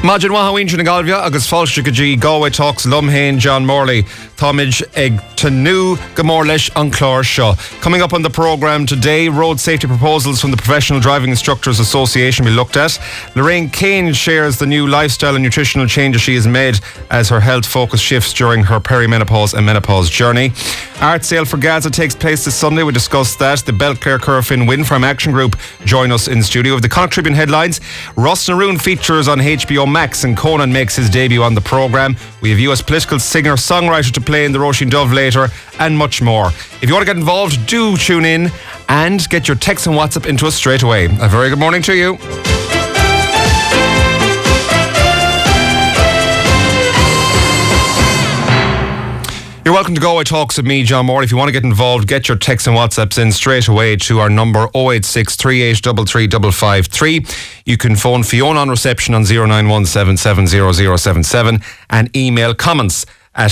Majin Wahawin Galvia, agus Falshikaji, Galway Talks, Lumhain, John Morley, Thomage Egg Tanu, Gamorlesh, and Clore Shaw. Coming up on the programme today, road safety proposals from the Professional Driving Instructors Association we looked at. Lorraine Kane shares the new lifestyle and nutritional changes she has made as her health focus shifts during her perimenopause and menopause journey. Art sale for Gaza takes place this Sunday. We discussed that. The Belclare Curfin Win from Action Group join us in studio. With the Connacht Tribune headlines, Ross Naroon features on HBO Max and Conan makes his debut on the programme. We have US political singer-songwriter to play in the Roisin Dove later, and much more. If you want to get involved, do tune in and get your text and WhatsApp into us straight away. A very good morning to you. You're welcome to Galway Talks with me, John Moore. If you want to get involved, get your texts and WhatsApps in straight away to our number 086 3833 553. You can phone Fiona on reception on 0917700077 and email comments at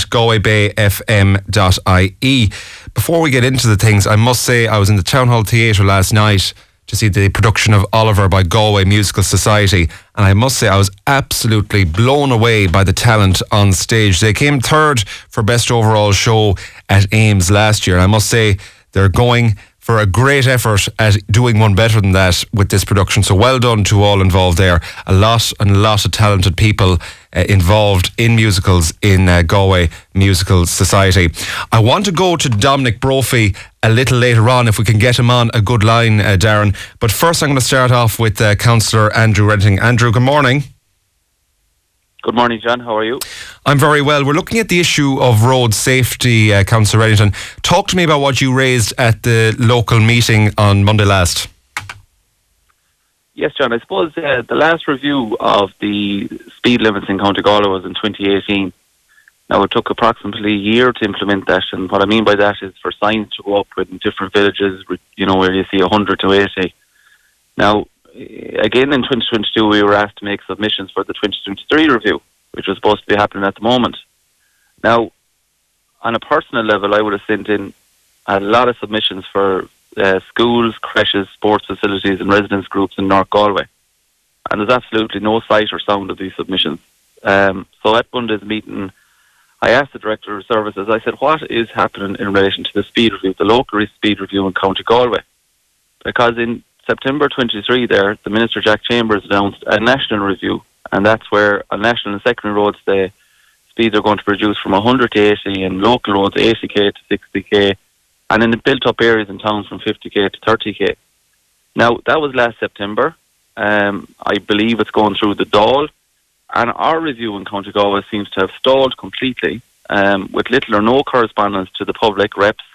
galwaybayfm.ie. Before we get into the things, I must say I was in the Town Hall Theatre last night to see the production of Oliver by Galway Musical Society, and I must say I was absolutely blown away by the talent on stage. They came third for Best Overall Show at Ames last year, and I must say they're going for a great effort at doing one better than that with this production. So well done to all involved there. A lot of talented people involved in musicals in Galway Musical Society. I want to go to Dominic Brophy a little later on if we can get him on a good line, Darren. But first I'm going to start off with Councillor Andrew Redding. Andrew, good morning. Good morning, John. How are you? I'm very well. We're looking at the issue of road safety, Councillor Reddington. Talk to me about what you raised at the local meeting on Monday last. Yes, John. I suppose the last review of the speed limits in County Galway was in 2018. Now, it took approximately a year to implement that, and what I mean by that is for signs to go up in different villages, you know, where you see 100 to 80. Now, again, in 2022, we were asked to make submissions for the 2023 review, which was supposed to be happening at the moment. Now, on a personal level, I would have sent in a lot of submissions for schools, creches, sports facilities and residence groups in North Galway. And there's absolutely no sight or sound of these submissions. So at Monday's meeting, I asked the Director of Services, I said, what is happening in relation to the speed review, the local speed review in County Galway? Because in September 23 there, the Minister Jack Chambers announced a national review, and that's where on national and secondary roads the speeds are going to reduce from 100 to 80, and local roads 80k to 60k, and in the built-up areas in towns from 50k to 30k. Now, that was last September. I believe it's going through the Dáil, and our review in County Galway seems to have stalled completely, with little or no correspondence to the public reps.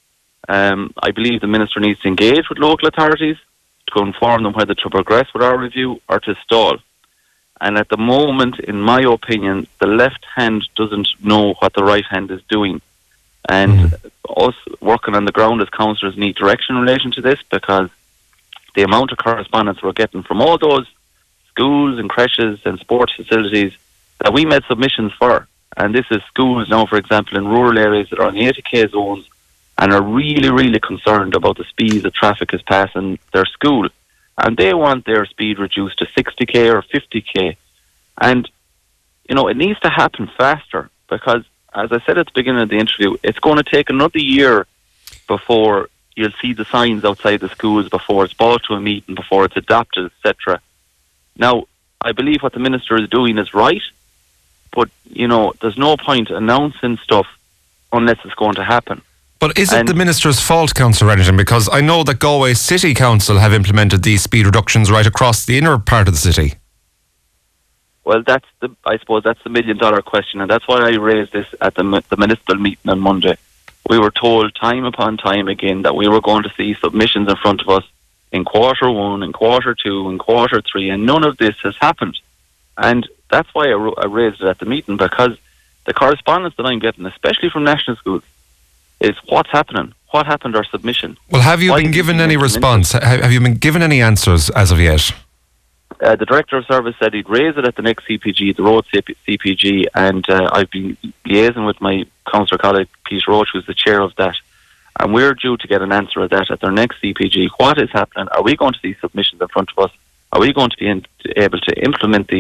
I believe the Minister needs to engage with local authorities to inform them whether to progress with our review or to stall. And at the moment, in my opinion, the left hand doesn't know what the right hand is doing. And us working on the ground as councillors need direction in relation to this, because the amount of correspondence we're getting from all those schools and creches and sports facilities that we made submissions for, and this is schools now, for example, in rural areas that are in the 80k zones and are really, really concerned about the speed that traffic is passing their school. And they want their speed reduced to 60k or 50k. And, you know, it needs to happen faster because, as I said at the beginning of the interview, it's going to take another year before you'll see the signs outside the schools, before it's brought to a meeting, before it's adopted, etc. Now, I believe what the Minister is doing is right, but, you know, there's no point announcing stuff unless it's going to happen. But is it the Minister's fault, Councillor Reddington? Because I know that Galway City Council have implemented these speed reductions right across the inner part of the city. Well, I suppose that's the $1 million question, and that's why I raised this at the municipal meeting on Monday. We were told time upon time again that we were going to see submissions in front of us in Q1, in Q2, in Q3, and none of this has happened. And that's why I raised it at the meeting, because the correspondence that I'm getting, especially from national schools, is what's happening. What happened to our submission? Well, have you been given any response? Have you been given any answers as of yet? The Director of Service said he'd raise it at the next CPG, the road CPG, and I've been liaising with my councillor colleague, Peter Roach, who's the chair of that, and we're due to get an answer of that at their next CPG. What is happening? Are we going to see submissions in front of us? Are we going to be able to implement these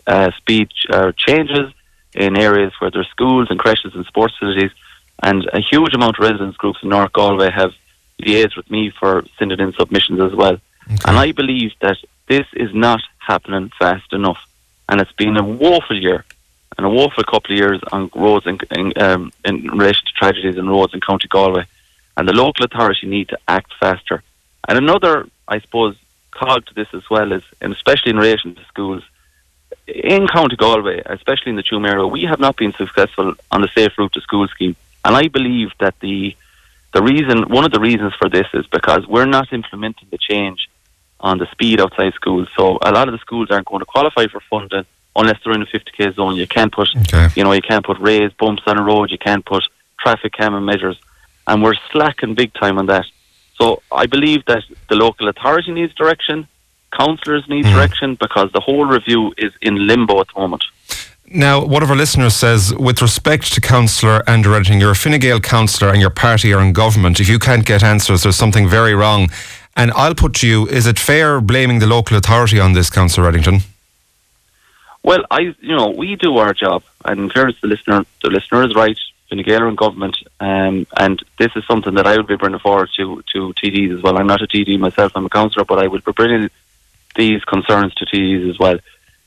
speed changes in areas where there's schools and creches and sports facilities, and a huge amount of residents groups in North Galway have liaised with me for sending in submissions as well. Okay. And I believe that this is not happening fast enough, and it's been a woeful year and a woeful couple of years on roads in relation to tragedies on roads in County Galway, and the local authority need to act faster. And another, I suppose, cog to this as well is, and especially in relation to schools, in County Galway, especially in the Tuam area, we have not been successful on the Safe Route to School scheme. And I believe that one of the reasons for this is because we're not implementing the change on the speed outside schools. So a lot of the schools aren't going to qualify for funding unless they're in a 50k zone. You can't put, you can't put raised bumps on a road. You can't put traffic calming measures, and we're slacking big time on that. So I believe that the local authority needs direction, councillors need direction, because the whole review is in limbo at the moment. Now, one of our listeners says, with respect to councillor Andrew Reddington, you're a Fine Gael councillor and your party are in government. If you can't get answers, there's something very wrong. And I'll put to you, is it fair blaming the local authority on this, Councillor Reddington? Well, we do our job, and in fairness, the listener is right. Fine Gael are in government, and this is something that I would be bringing forward to TDs as well. I'm not a TD myself, I'm a councillor, but I would be bringing these concerns to TDs as well.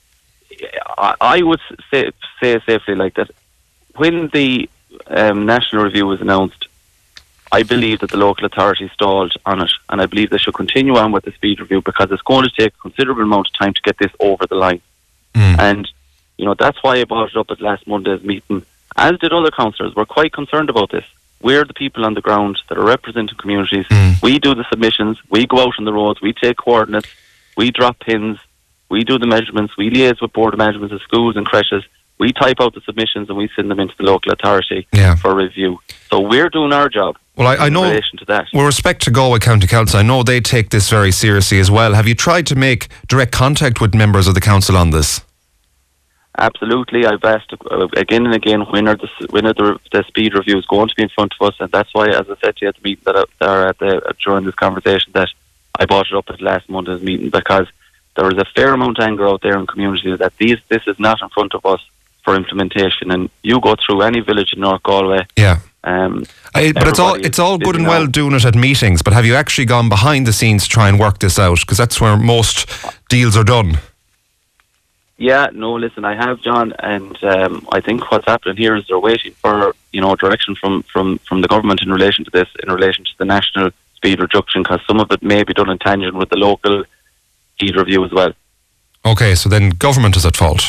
I would say safely like that. When the national review was announced, I believe that the local authority stalled on it, and I believe they should continue on with the speed review, because it's going to take a considerable amount of time to get this over the line. And that's why I brought it up at last Monday's meeting, as did other councillors. We're quite concerned about this. We're the people on the ground that are representing communities. We do the submissions, we go out on the roads, we take coordinates, we drop pins, we do the measurements, we liaise with board of management of schools and creches, we type out the submissions and we send them into the local authority for review. So we're doing our job. Well, I know, in relation to that. With respect to Galway County Council, I know they take this very seriously as well. Have you tried to make direct contact with members of the council on this? Absolutely. I've asked again and again when are the speed reviews going to be in front of us, and that's why, as I said to you at the meeting during this conversation, that I brought it up at last Monday's meeting, because there is a fair amount of anger out there in communities that this is not in front of us for implementation. And you go through any village in North Galway. Yeah. But it's all good and well doing it at meetings, but have you actually gone behind the scenes to try and work this out? Because that's where most deals are done. Yeah, no, listen, I have, John, and I think what's happening here is they're waiting for direction from the government in relation to this, in relation to the national speed reduction, because some of it may be done in tangent with the local speed review as well. Okay, so then government is at fault.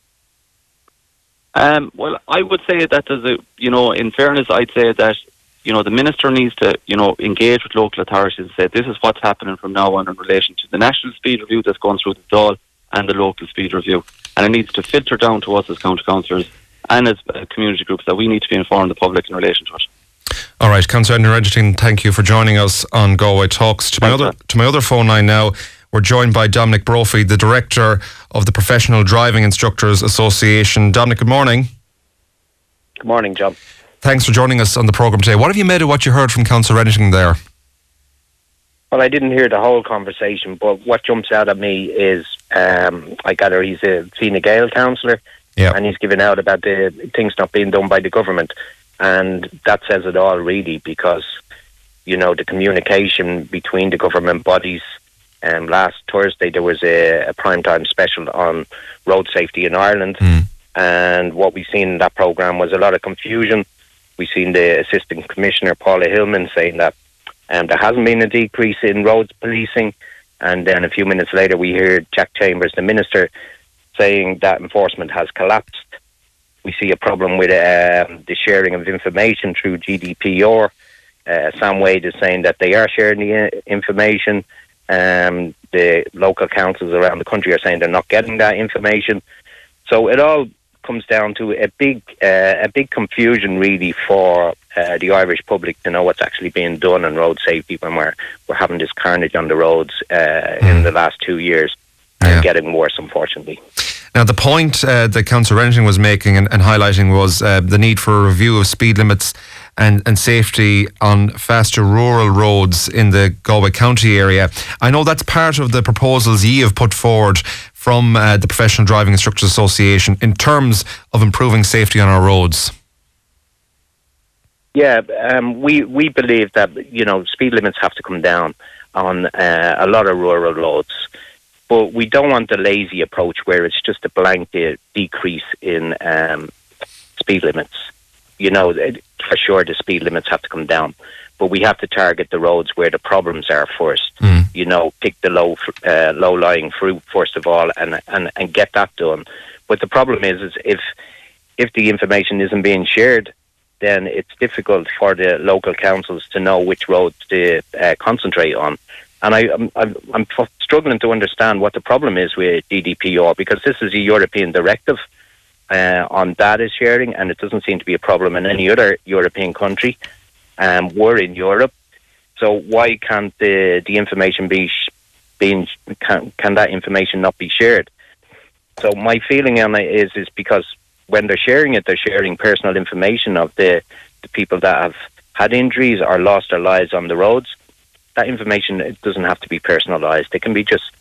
Well, I would say that there's in fairness, I'd say that, the minister needs to, engage with local authorities and say, this is what's happening from now on in relation to the national speed review that's going through the Dáil and the local speed review. And it needs to filter down to us as county councillors and as community groups, that we need to be informing the public in relation to it. All right, Councillor Andrew Reddington, thank you for joining us on Galway Talks. To my other phone line now, we're joined by Dominic Brophy, the Director of the Professional Driving Instructors Association. Dominic, good morning. Good morning, John. Thanks for joining us on the programme today. What have you made of what you heard from Councillor Reddington there? Well, I didn't hear the whole conversation, but what jumps out at me is, I gather he's a Fine Gael councillor, and he's given out about the things not being done by the government. And that says it all, really, because, the communication between the government bodies. Last Thursday there was a primetime special on road safety in Ireland, and what we seen in that programme was a lot of confusion. We seen the Assistant Commissioner Paula Hillman saying that there hasn't been a decrease in roads policing, and then a few minutes later we heard Jack Chambers, the Minister, saying that enforcement has collapsed. We see a problem with the sharing of information through GDPR. Sam Wade is saying that they are sharing the information. The local councils around the country are saying they're not getting that information. So it all comes down to a big confusion, really, for the Irish public to know what's actually being done on road safety when we're having this carnage on the roads in the last 2 years, and getting worse, unfortunately. Now, the point that Councillor Reddington was making and highlighting was the need for a review of speed limits and safety on faster rural roads in the Galway County area. I know that's part of the proposals ye have put forward from the Professional Driving Instructors Association in terms of improving safety on our roads? Yeah, we believe that, speed limits have to come down on a lot of rural roads. But we don't want the lazy approach where it's just a blanket decrease in speed limits. For sure the speed limits have to come down. But we have to target the roads where the problems are first. Pick the low-lying fruit first of all and get that done. But the problem is if the information isn't being shared, then it's difficult for the local councils to know which roads to concentrate on. And I'm struggling to understand what the problem is with GDPR, because this is a European directive on data sharing, and it doesn't seem to be a problem in any other European country. We're in Europe, so why can't the information can that information not be shared? So my feeling on it is because when they're sharing it, they're sharing personal information of the people that have had injuries or lost their lives on the roads. That information, it doesn't have to be personalised. It can be just,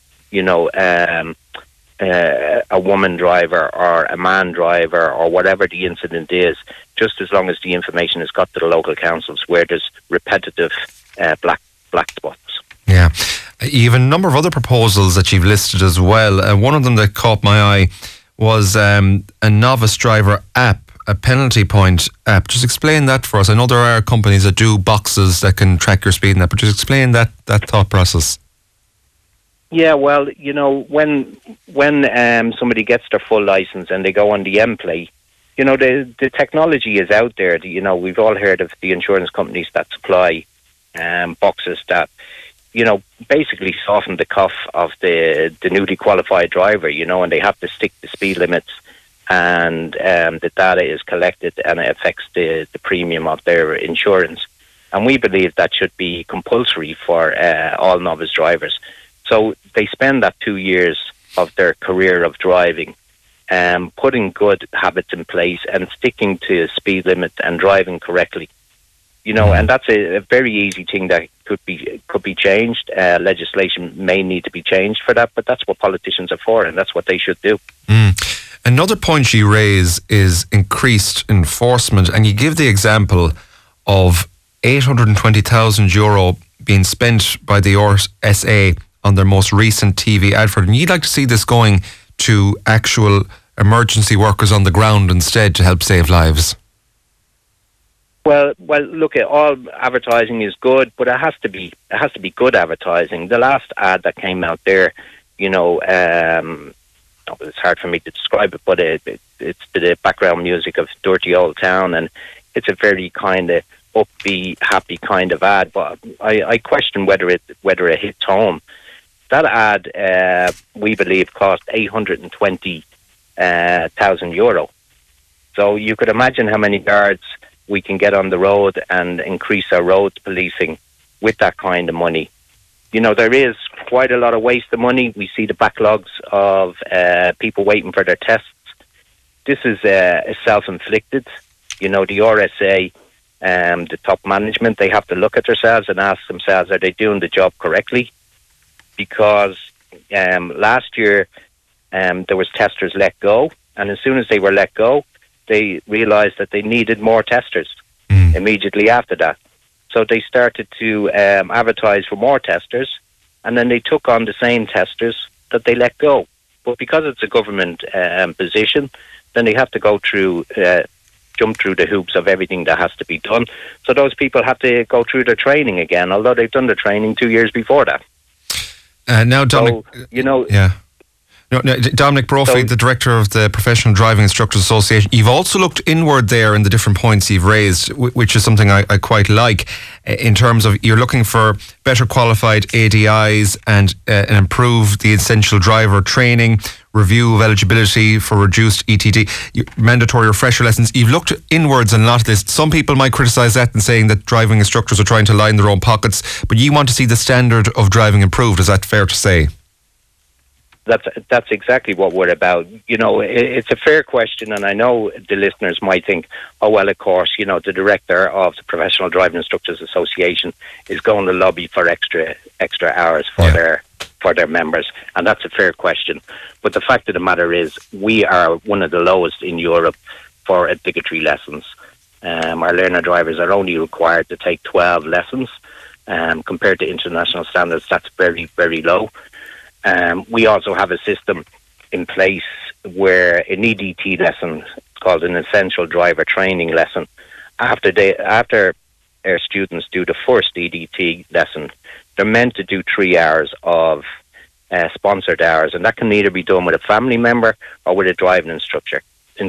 a woman driver or a man driver or whatever the incident is, just as long as the information has got to the local councils where there's repetitive black spots. Yeah. You have a number of other proposals that you've listed as well. One of them that caught my eye was a novice driver app, a penalty point app. Just explain that for us. I know there are companies that do boxes that can track your speed and that, but just explain that thought process. Yeah, well, when somebody gets their full license and they go on the M-Play, the technology is out there. We've all heard of the insurance companies that supply boxes that, basically soften the cuff of the newly qualified driver, and they have to stick to speed limits, and the data is collected and it affects the premium of their insurance. And we believe that should be compulsory for all novice drivers. So they spend that 2 years of their career of driving, putting good habits in place and sticking to speed limit and driving correctly. And that's a very easy thing that could be changed. Legislation may need to be changed for that, but that's what politicians are for, and that's what they should do. Another point you raise is increased enforcement, and you give the example of €820,000 being spent by the RSA on their most recent TV advert, and you'd like to see this going to actual emergency workers on the ground instead to help save lives. Well, look, all advertising is good, but it has to be good advertising. The last ad that came out there, it's hard for me to describe it, but it's the background music of Dirty Old Town, and it's a very kind of upbeat, happy kind of ad. But I question whether it hits home. That ad, we believe, cost €820,000. So you could imagine how many guards we can get on the road and increase our road policing with that kind of money. There is quite a lot of waste of money. We see the backlogs of people waiting for their tests. This is self-inflicted. The RSA, the top management, they have to look at themselves and ask themselves, are they doing the job correctly? Because last year there was testers let go, and as soon as they were let go, they realised that they needed more testers immediately after that. So they started to advertise for more testers, and then they took on the same testers that they let go. But because it's a government position, then they have to go through, jump through the hoops of everything that has to be done. So those people have to go through their training again, although they've done the training 2 years before that. Now, Dominic, Dominic Brophy, the director of the Professional Driving Instructors Association, you've also looked inward there in the different points you've raised, which is something I quite like, in terms of you're looking for better qualified ADIs and improve the essential driver training, review of eligibility for reduced ETD, mandatory refresher lessons. You've looked inwards on a lot of this. Some people might criticise that and saying that driving instructors are trying to line their own pockets, but you want to see the standard of driving improved. Is that fair to say? That's exactly what we're about. It's a fair question, and I know the listeners might think, oh, well, of course, the director of the Professional Driving Instructors Association is going to lobby for extra hours for for their members, and that's a fair question. But the fact of the matter is, we are one of the lowest in Europe for obligatory lessons. Our learner drivers are only required to take 12 lessons. Compared to international standards, that's very, very low. We also have a system in place where an EDT lesson, called an essential driver training lesson, after our students do the first EDT lesson, they're meant to do 3 hours of sponsored hours, and that can either be done with a family member or with a driving instructor,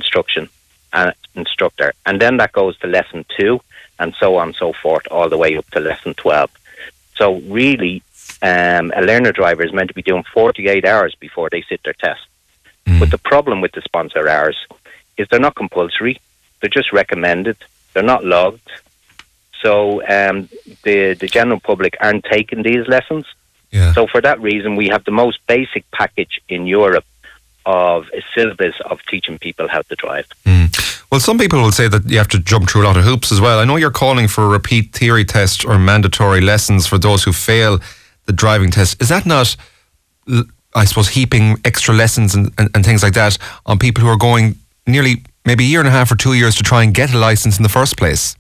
and then that goes to lesson 2, and so on and so forth, all the way up to lesson 12. So really, a learner driver is meant to be doing 48 hours before they sit their test. But the problem with the sponsor hours is they're not compulsory, they're just recommended, they're not logged. So the general public aren't taking these lessons. Yeah. So for that reason, we have the most basic package in Europe of a syllabus of teaching people how to drive. Well, some people will say that you have to jump through a lot of hoops as well. I know you're calling for a repeat theory test or mandatory lessons for those who fail the driving test. Is that not, I suppose, heaping extra lessons and things like that on people who are going nearly maybe a year and a half or 2 years to try and get a licence in the first place?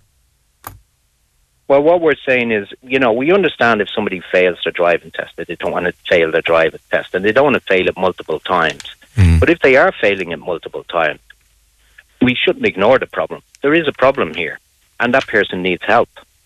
Well, what we're saying is, we understand if somebody fails their driving test, that they don't want to fail their driving test, and they don't want to fail it multiple times. But if they are failing it multiple times, we shouldn't ignore the problem. There is a problem here, and that person needs help.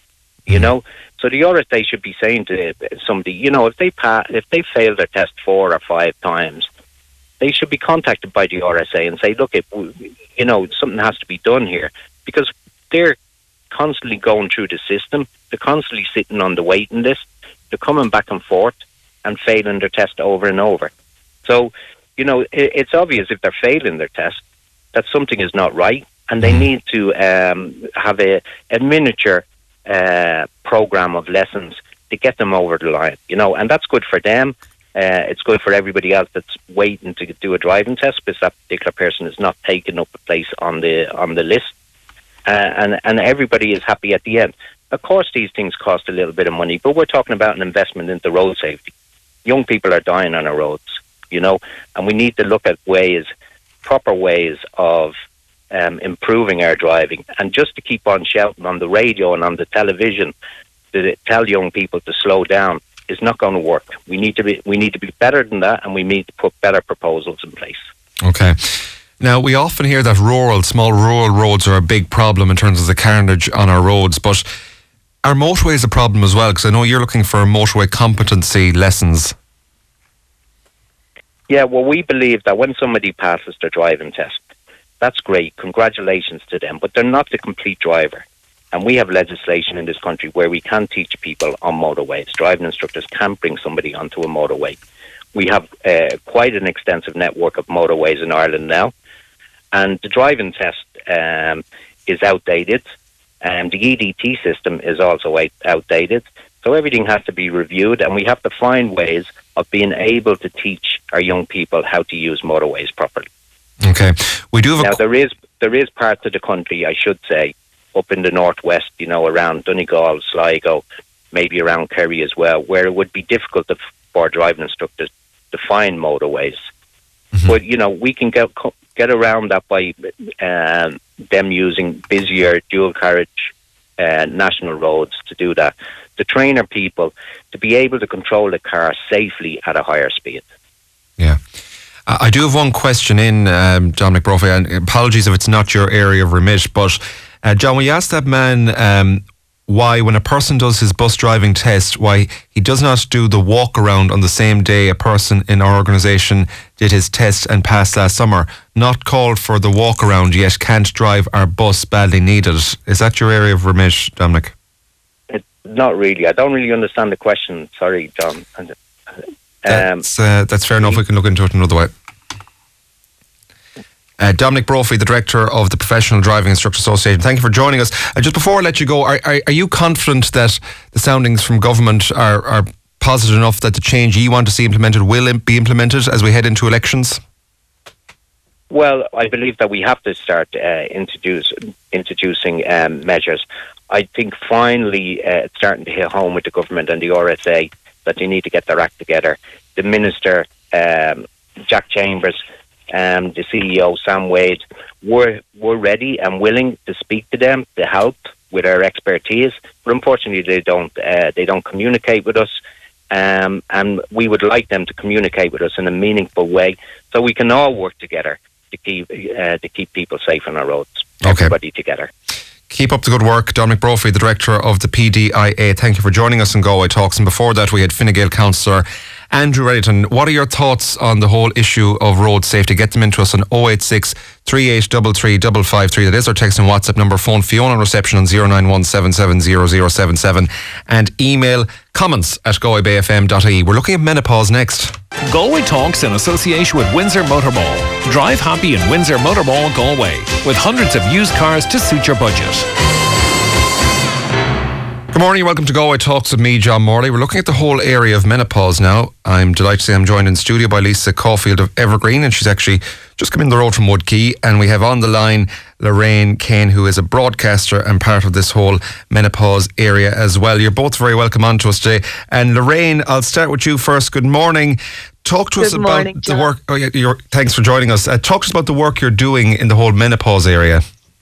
So the RSA should be saying to somebody, if they fail their test 4 or 5 times, they should be contacted by the RSA and say, look, something has to be done here, because they're constantly going through the system, they're constantly sitting on the waiting list, they're coming back and forth and failing their test over and over. So, it's obvious if they're failing their test that something is not right, and they need to have a miniature program of lessons to get them over the line, and that's good for them. It's good for everybody else that's waiting to do a driving test, because that particular person is not taking up a place on the list, and everybody is happy at the end. Of course, these things cost a little bit of money, but we're talking about an investment into road safety. Young people are dying on our roads, and we need to look at proper ways of improving our driving. And just to keep on shouting on the radio and on the television to tell young people to slow down is not going to work. We need to be better than that, and we need to put better proposals in place. Okay. Now, we often hear that small rural roads are a big problem in terms of the carnage on our roads, but are motorways a problem as well? Because I know you're looking for motorway competency lessons. Yeah, well, we believe that when somebody passes their driving test, that's great. Congratulations to them. But they're not the complete driver. And we have legislation in this country where we can teach people on motorways. Driving instructors can bring somebody onto a motorway. We have quite an extensive network of motorways in Ireland now. And the driving test is outdated. And the EDT system is also outdated. So everything has to be reviewed, and we have to find ways of being able to teach our young people how to use motorways properly. Okay. We do have now, there is parts of the country, I should say, up in the northwest, around Donegal, Sligo, maybe around Kerry as well, where it would be difficult for driving instructors to find motorways. But, we can get around that by them using busier dual carriage national roads to do that, to train our people to be able to control the car safely at a higher speed. Yeah. I do have one question in, Dominic Brophy, and apologies if it's not your area of remit, but John, we asked that man why, when a person does his bus driving test, why he does not do the walk around on the same day a person in our organisation did his test and passed last summer. Not called for the walk around, yet can't drive our bus, badly needed. Is that your area of remit, Dominic? Not really. I don't really understand the question. Sorry, John. That's fair enough. We can look into it another way. Dominic Brophy, the Director of the Professional Driving Instructor Association, thank you for joining us. Just before I let you go, are you confident that the soundings from government are positive enough that the change you want to see implemented will be implemented as we head into elections? Well, I believe that we have to start introducing measures. I think finally it's starting to hit home with the government and the RSA that they need to get their act together. The Minister, Jack Chambers, the CEO, Sam Wade, we're ready and willing to speak to them, to help with our expertise, but unfortunately they don't communicate with us, and we would like them to communicate with us in a meaningful way so we can all work together to keep people safe on our roads. Everybody together. Keep up the good work. Dominic Brophy, the Director of the PDIA, thank you for joining us in Galway Talks. And before that, we had Fine Gael Councillor Andrew Reddington. What are your thoughts on the whole issue of road safety? Get them into us on 086 3833 553. That is our text and WhatsApp number. Phone Fiona on reception on 091770077 and email comments@galwaybayfm.ie. We're looking at menopause next. Galway Talks in association with Windsor Motor Mall. Drive happy in Windsor Motor Mall, Galway, with hundreds of used cars to suit your budget. Good morning, welcome to Galway Talks with me, John Morley. We're looking at the whole area of menopause now. I'm delighted to say I'm joined in studio by Lisa Caulfield of Evergreen, and she's actually just come in the road from Woodkey. And we have on the line Lorraine Kane, who is a broadcaster and part of this whole menopause area as well. You're both very welcome on to us today. And Lorraine, I'll start with you first. Good morning. Talk to us about the work. Oh, yeah, thanks for joining us. Talk to us about the work you're doing in the whole menopause area.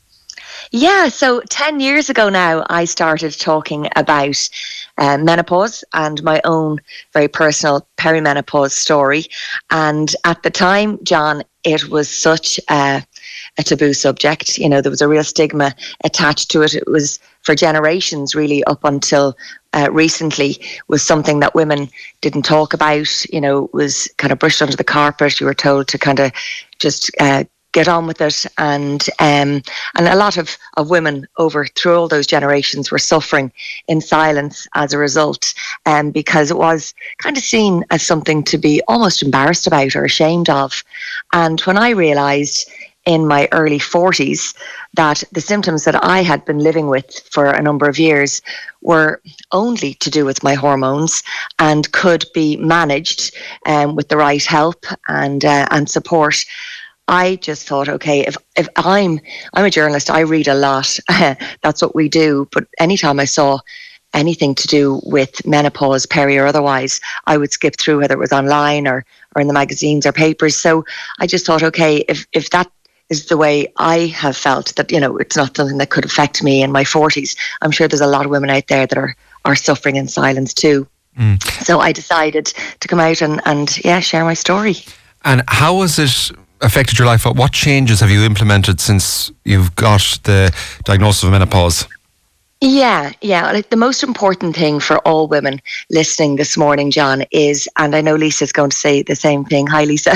Yeah, so 10 years ago now, I started talking about menopause and my own very personal perimenopause story. And at the time, John, it was such a taboo subject. You know, there was a real stigma attached to it. It was for generations, really, up until recently, was something that women didn't talk about. You know, was kind of brushed under the carpet. You were told to kind of just get on with it, and a lot of women through all those generations were suffering in silence as a result, because it was kind of seen as something to be almost embarrassed about or ashamed of. And when I realised in my early 40s that the symptoms that I had been living with for a number of years were only to do with my hormones and could be managed with the right help and support, I just thought, okay, if I'm a journalist, I read a lot. That's what we do. But anytime I saw anything to do with menopause, peri or otherwise, I would skip through, whether it was online or in the magazines or papers. So I just thought, okay, if that is the way I have felt, that, you know, it's not something that could affect me in my 40s, I'm sure there's a lot of women out there that are suffering in silence too. So I decided to come out and share my story. And how has it affected your life? What changes have you implemented since you've got the diagnosis of menopause? Yeah. Like, the most important thing for all women listening this morning, John, is, and I know Lisa's going to say the same thing, hi Lisa,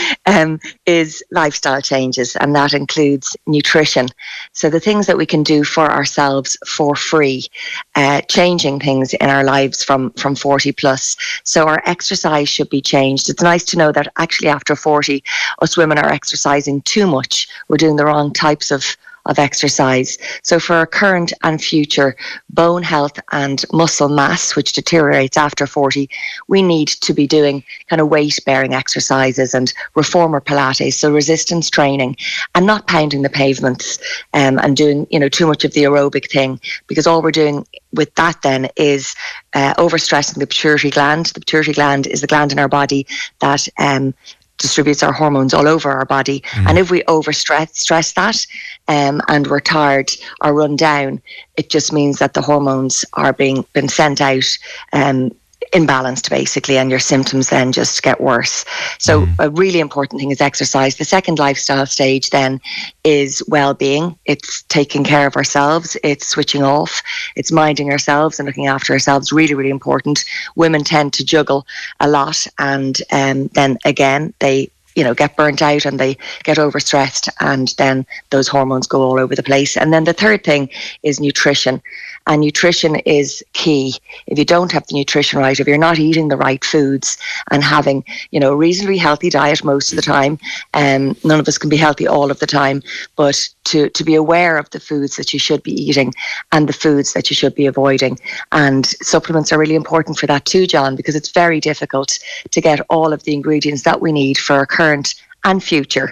is lifestyle changes, and that includes nutrition. So the things that we can do for ourselves for free, changing things in our lives from 40 plus. So our exercise should be changed. It's nice to know that actually after 40, us women are exercising too much. We're doing the wrong types of exercise. So for our current and future bone health and muscle mass, which deteriorates after 40, we need to be doing kind of weight-bearing exercises and reformer Pilates, so resistance training, and not pounding the pavements and doing, you know, too much of the aerobic thing, because all we're doing with that then is overstressing the pituitary gland. The pituitary gland is the gland in our body that distributes our hormones all over our body. And if we stress that and we're tired or run down, it just means that the hormones are been sent out imbalanced, basically, and your symptoms then just get worse. So a really important thing is exercise. The second lifestyle stage then is well-being. It's taking care of ourselves. It's switching off. It's minding ourselves and looking after ourselves. Really, really important. Women tend to juggle a lot, and then again, they get burnt out and they get overstressed, and then those hormones go all over the place. And then the third thing is nutrition. And nutrition is key. If you don't have the nutrition right, if you're not eating the right foods and having, a reasonably healthy diet most of the time, none of us can be healthy all of the time, but to be aware of the foods that you should be eating and the foods that you should be avoiding. And supplements are really important for that too, John, because it's very difficult to get all of the ingredients that we need for our current and future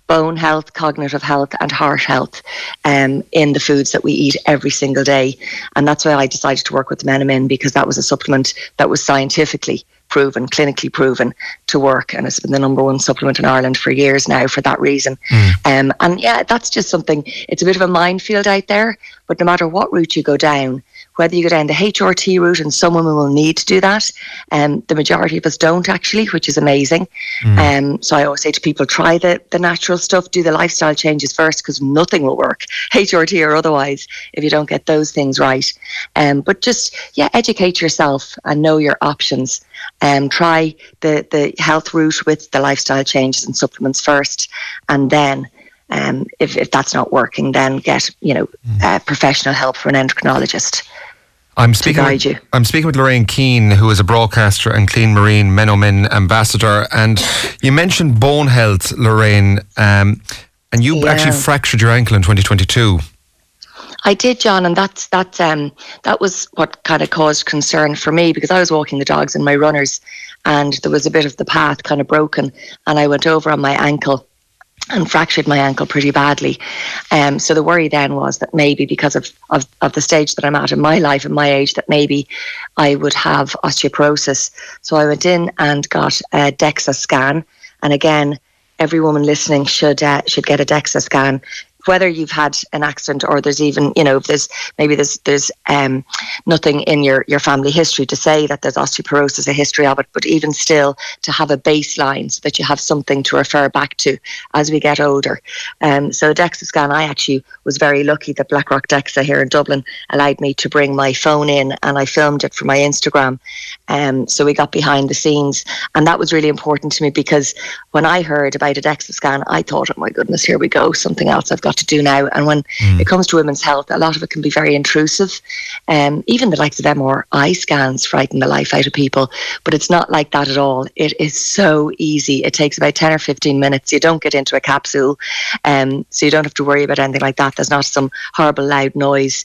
bone health, cognitive health, and heart health in the foods that we eat every single day. And that's why I decided to work with Menamin, because that was a supplement that was scientifically proven, clinically proven to work, and it's been the number one supplement in Ireland for years now for that reason. And yeah, that's just something, it's a bit of a minefield out there, but no matter what route you go down, whether you go down the HRT route, and some women will need to do that, the majority of us don't actually, which is amazing. So I always say to people, try the natural stuff, do the lifestyle changes first, because nothing will work, HRT or otherwise, if you don't get those things right. But just, educate yourself and know your options. Try the health route with the lifestyle changes and supplements first, and then if that's not working, then get professional help from an endocrinologist. I'm speaking with Lorraine Keane, who is a broadcaster and Clean Marine Menamin ambassador. And you mentioned bone health, Lorraine, and you actually fractured your ankle in 2022. I did, John, and that was what kind of caused concern for me, because I was walking the dogs and my runners, and there was a bit of the path kind of broken, and I went over on my ankle and fractured my ankle pretty badly. So the worry then was that maybe because of the stage that I'm at in my life and my age, that maybe I would have osteoporosis. So I went in and got a DEXA scan. And again, every woman listening should get a DEXA scan, whether you've had an accident or there's even, if there's nothing in your family history to say that there's osteoporosis, a history of it, but even still to have a baseline so that you have something to refer back to as we get older. So a DEXA scan, I actually was very lucky that Blackrock DEXA here in Dublin allowed me to bring my phone in, and I filmed it for my Instagram. So we got behind the scenes, and that was really important to me, because when I heard about a DEXA scan, I thought, oh my goodness, here we go, something else I've got to do now. And when it comes to women's health, a lot of it can be very intrusive. Even the likes of MRI scans frighten the life out of people, but it's not like that at all. It is so easy. It takes about 10 or 15 minutes. You don't get into a capsule, so you don't have to worry about anything like that. There's not some horrible loud noise.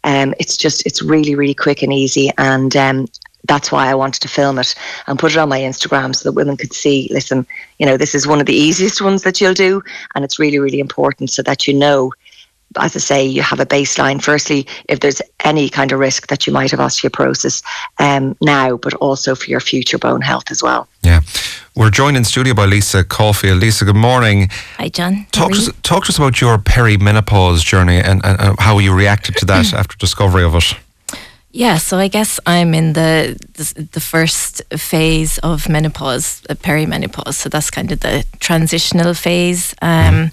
It's really, really quick and easy. And that's why I wanted to film it and put it on my Instagram so that women could see, listen, this is one of the easiest ones that you'll do. And it's really, really important so that as I say, you have a baseline. Firstly, if there's any kind of risk that you might have osteoporosis now, but also for your future bone health as well. Yeah. We're joined in studio by Lisa Caulfield. Lisa, good morning. Hi, John. Talk to us about your perimenopause journey and how you reacted to that after discovery of it. Yeah, so I guess I'm in the first phase of menopause, perimenopause. So that's kind of the transitional phase. I'm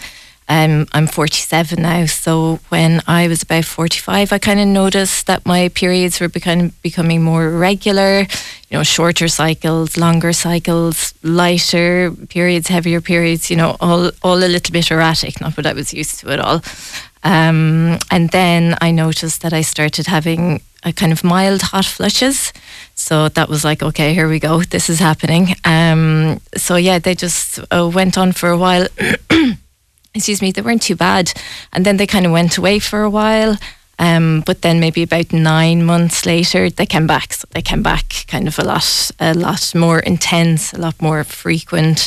47 now, so when I was about 45, I kind of noticed that my periods were becoming more regular, shorter cycles, longer cycles, lighter periods, heavier periods, all a little bit erratic, not what I was used to at all. And then I noticed that I started having a kind of mild hot flushes. So that was like, okay, here we go, this is happening. So yeah, they just went on for a while. Excuse me, they weren't too bad. And then they kind of went away for a while. But then maybe about 9 months later, they came back. So they came back kind of a lot more intense, a lot more frequent.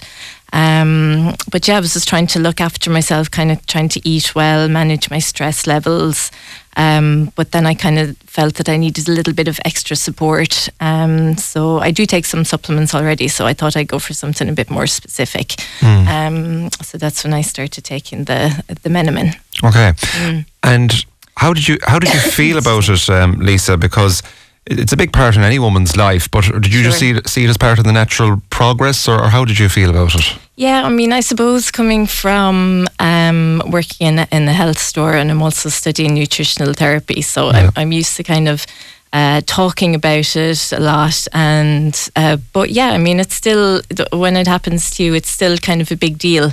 But yeah, I was just trying to look after myself, kind of trying to eat well, manage my stress levels. But then I kind of felt that I needed a little bit of extra support. So I do take some supplements already, so I thought I'd go for something a bit more specific. So that's when I started taking the Menamin. Okay. And how did you feel about it, Lisa? Because it's a big part in any woman's life, but did you just see it as part of the natural progress, or how did you feel about it? Yeah, I mean, I suppose coming from working in a health store, and I'm also studying nutritional therapy, so I'm used to kind of talking about it a lot. And but yeah, I mean, it's still, when it happens to you, it's still kind of a big deal.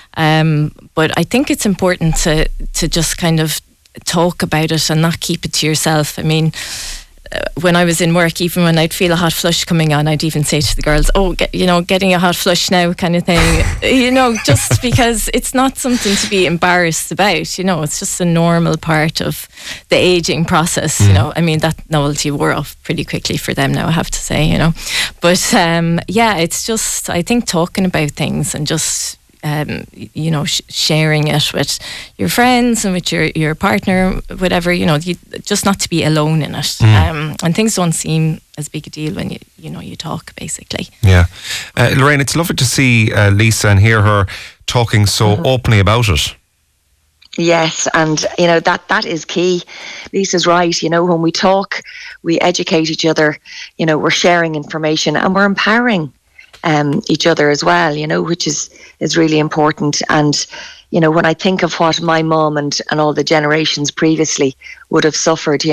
But I think it's important to just kind of talk about it and not keep it to yourself. I mean, when I was in work, even when I'd feel a hot flush coming on, I'd even say to the girls, getting a hot flush now kind of thing, just because it's not something to be embarrassed about, it's just a normal part of the aging process, I mean, that novelty wore off pretty quickly for them now, I have to say, but yeah, it's just, I think talking about things and just sharing it with your friends and with your partner, whatever, just not to be alone in it. And things don't seem as big a deal when you talk, basically. Yeah. Lorraine, it's lovely to see Lisa and hear her talking so openly about it. Yes, and that is key. Lisa's right. When we talk, we educate each other. We're sharing information and we're empowering each other as well. Which is really important. And when I think of what my mum and all the generations previously would have suffered,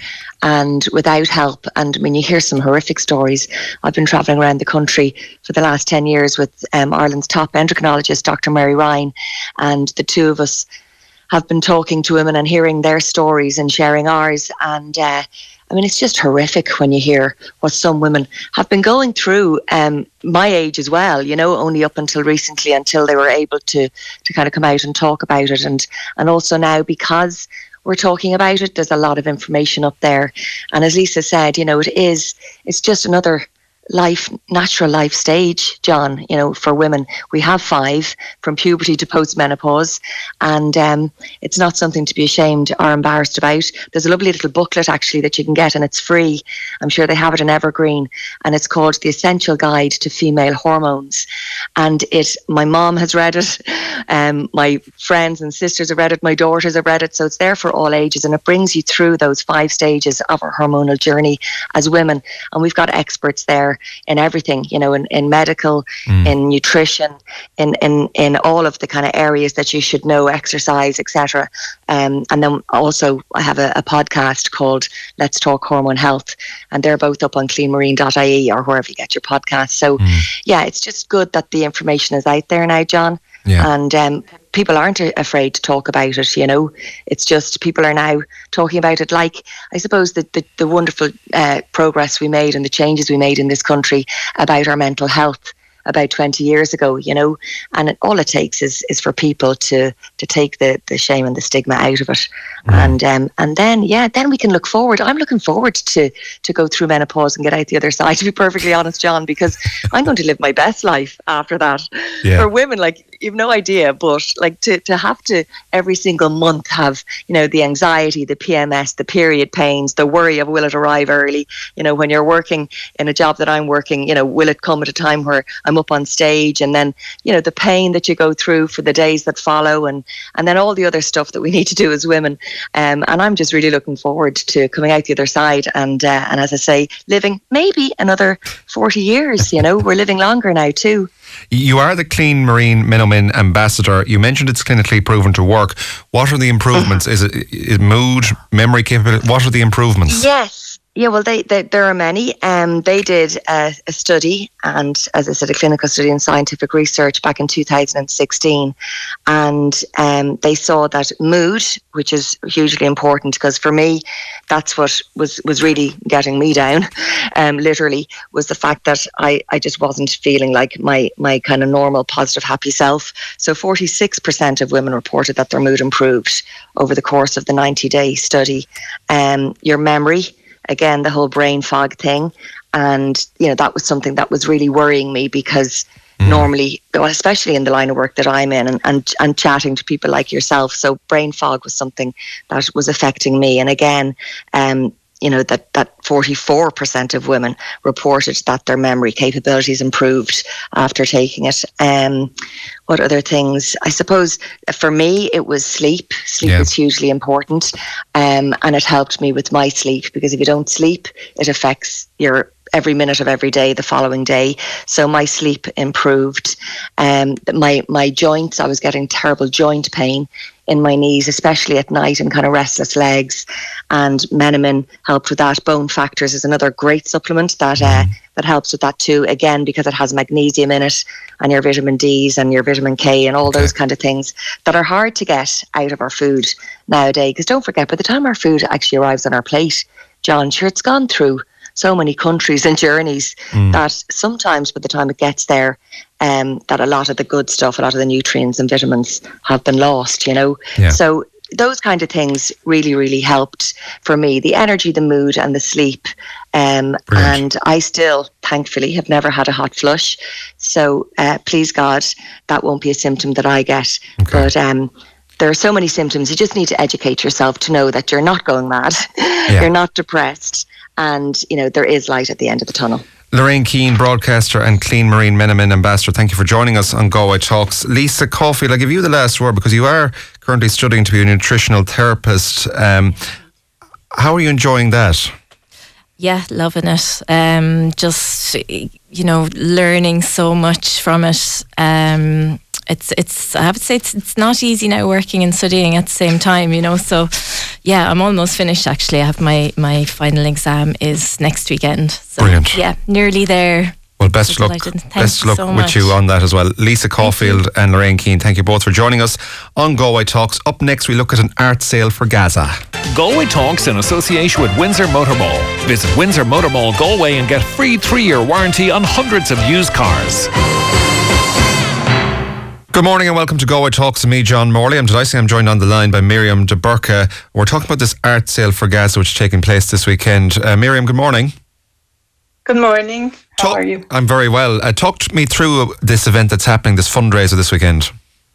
and without help. And when you hear some horrific stories, I've been travelling around the country for the last 10 years with Ireland's top endocrinologist, Dr. Mary Ryan, and the two of us have been talking to women and hearing their stories and sharing ours. And it's just horrific when you hear what some women have been going through, my age as well, only up until recently, until they were able to kind of come out and talk about it. And also now, because we're talking about it, there's a lot of information up there. And as Lisa said, it's just another natural life stage, John. For women, we have 5 from puberty to postmenopause, and it's not something to be ashamed or embarrassed about. There's a lovely little booklet actually that you can get, and it's free. I'm sure they have it in Evergreen, and it's called The Essential Guide to Female Hormones. And my mom has read it, my friends and sisters have read it, my daughters have read it, so it's there for all ages, and it brings you through those 5 stages of our hormonal journey as women. And we've got experts there in everything, in medical, in nutrition, in all of the kind of areas that you should know, exercise, etc. And then also I have a podcast called Let's Talk Hormone Health, and they're both up on cleanmarine.ie or wherever you get your podcasts. So yeah, it's just good that the information is out there now, John. Yeah. And people aren't afraid to talk about it, It's just people are now talking about it, like, I suppose, the wonderful progress we made and the changes we made in this country about our mental health about 20 years ago, and all it takes is for people to take the shame and the stigma out of it. And then we can look forward. I'm looking forward to go through menopause and get out the other side, to be perfectly honest, John, because I'm going to live my best life after that. Yeah. For women, you've no idea, but to have to every single month have, the anxiety, the PMS, the period pains, the worry of will it arrive early, when you're working in a job that I'm working, will it come at a time where I'm up on stage, and then, the pain that you go through for the days that follow, and then all the other stuff that we need to do as women. And I'm just really looking forward to coming out the other side and as I say, living maybe another 40 years, we're living longer now too. You are the Clean Marine Minomin ambassador. You mentioned it's clinically proven to work. What are the improvements? Is it mood, memory capability? What are the improvements? Yes. Yeah, well, there are many. They did a study, and as I said, a clinical study in scientific research back in 2016, and they saw that mood, which is hugely important, because for me, that's what was really getting me down, literally, was the fact that I just wasn't feeling like my kind of normal, positive, happy self. So 46% of women reported that their mood improved over the course of the 90-day study. Your memory, again, the whole brain fog thing. And, that was something that was really worrying me, because normally, especially in the line of work that I'm in, and chatting to people like yourself, so brain fog was something that was affecting me. And again, that 44% of women reported that their memory capabilities improved after taking it. What other things? I suppose for me, it was sleep. Sleep is hugely important. And it helped me with my sleep, because if you don't sleep, it affects your every minute of every day the following day. So my sleep improved. My joints, I was getting terrible joint pain in my knees, especially at night, and kind of restless legs. And Menomin helped with that. Bone Factors is another great supplement that helps with that too, again, because it has magnesium in it, and your vitamin D's and your vitamin K and all those kind of things that are hard to get out of our food nowadays. Because don't forget, by the time our food actually arrives on our plate, John, sure, it's gone through so many countries and journeys that sometimes by the time it gets there, that a lot of the good stuff, a lot of the nutrients and vitamins have been lost, Yeah. So those kind of things really, really helped for me. The energy, the mood and the sleep. And I still, thankfully, have never had a hot flush. So please God, that won't be a symptom that I get. Okay. But there are so many symptoms. You just need to educate yourself to know that you're not going mad. Yeah. You're not depressed. And, there is light at the end of the tunnel. Lorraine Keane, broadcaster and Clean Marine Menamin ambassador, thank you for joining us on Galway Talks. Lisa Caulfield, I'll give you the last word because you are currently studying to be a nutritional therapist. How are you enjoying that? Yeah, loving it. Just, learning so much from it. It's I have to say it's not easy now working and studying at the same time, so yeah, I'm almost finished actually. I have my final exam is next weekend. So, brilliant. Yeah, nearly there. Well, best luck so with you on that as well. Lisa Caulfield and Lorraine Keane, thank you both for joining us on Galway Talks. Up next, we look at an art sale for Gaza. Galway Talks in association with Windsor Motor Mall. Visit Windsor Motor Mall Galway and get free 3-year warranty on hundreds of used cars. Good morning and welcome to Galway Talks with me, John Morley. I'm delighted I'm joined on the line by Miriam de Burca. We're talking about this art sale for Gaza which is taking place this weekend. Miriam, good morning. Good morning. How are you? I'm very well. Talk me through this event that's happening, this fundraiser this weekend.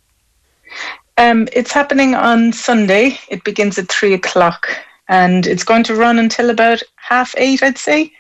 It's happening on Sunday. It begins at 3:00 and it's going to run until about 8:30, I'd say.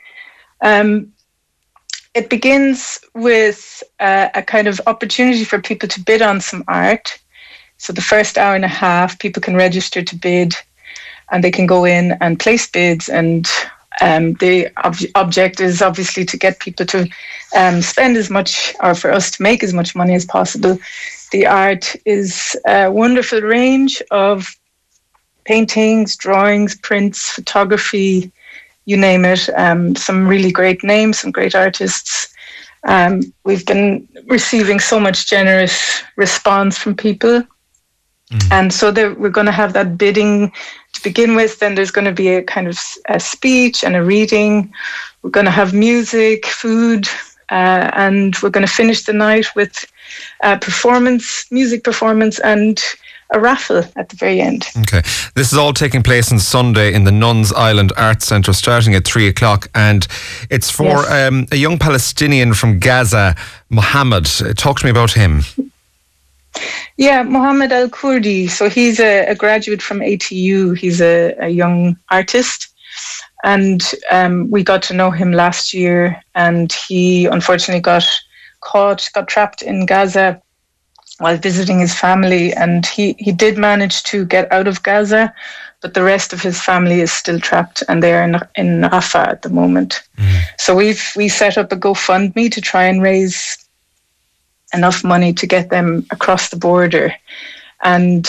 It begins with a kind of opportunity for people to bid on some art. So the first hour and a half, people can register to bid and they can go in and place bids. And the object is obviously to get people to spend as much, or for us to make as much money as possible. The art is a wonderful range of paintings, drawings, prints, photography, you name it. Some really great names, some great artists. We've been receiving so much generous response from people. And so we're going to have that bidding to begin with. Then there's going to be a kind of a speech and a reading. We're going to have music, food, and we're going to finish the night with music performance and a raffle at the very end. Okay. This is all taking place on Sunday in the Nuns Island Arts Centre starting at 3:00 and it's for a young Palestinian from Gaza, Mohammed. Talk to me about him. Yeah, Mohammed Al-Kurdi. So he's a graduate from ATU. He's a young artist and we got to know him last year and he unfortunately got trapped in Gaza while visiting his family, and he did manage to get out of Gaza, but the rest of his family is still trapped and they are in Rafah at the moment. So we set up a GoFundMe to try and raise enough money to get them across the border. And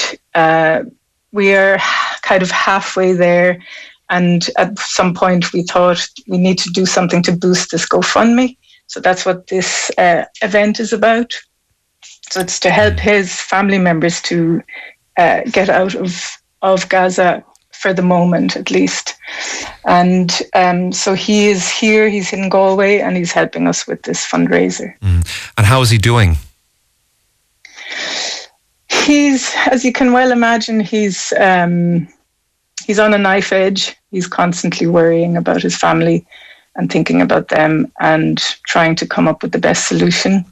we are kind of halfway there. And at some point we thought we need to do something to boost this GoFundMe. So that's what this event is about. So it's to help his family members to get out of Gaza for the moment, at least. And so he is here, he's in Galway, and he's helping us with this fundraiser. And how is he doing? He's, as you can well imagine, he's on a knife edge. He's constantly worrying about his family and thinking about them and trying to come up with the best solution.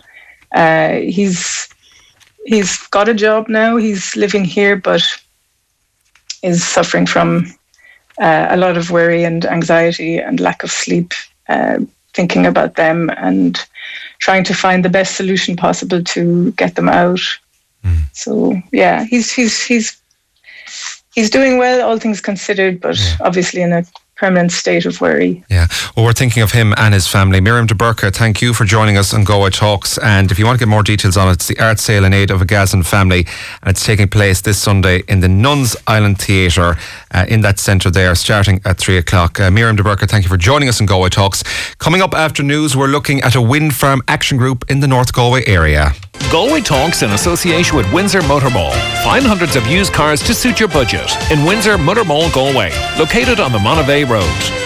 He's got a job now. He's living here, but is suffering from a lot of worry and anxiety and lack of sleep, thinking about them and trying to find the best solution possible to get them out. So yeah, he's doing well, all things considered, but obviously in a permanent state of worry. Yeah. Well, we're thinking of him and his family. Miriam de Burca, thank you for joining us on Galway Talks. And if you want to get more details on it, it's the art sale in aid of a Gazan family. And it's taking place this Sunday in the Nuns Island Theatre in that centre there, starting at 3:00. Miriam de Burca, thank you for joining us on Galway Talks. Coming up after news, we're looking at a wind farm action group in the North Galway area. Galway Talks in association with Windsor Motor Mall. Find hundreds of used cars to suit your budget in Windsor Motor Mall Galway, located on the Monavea Road.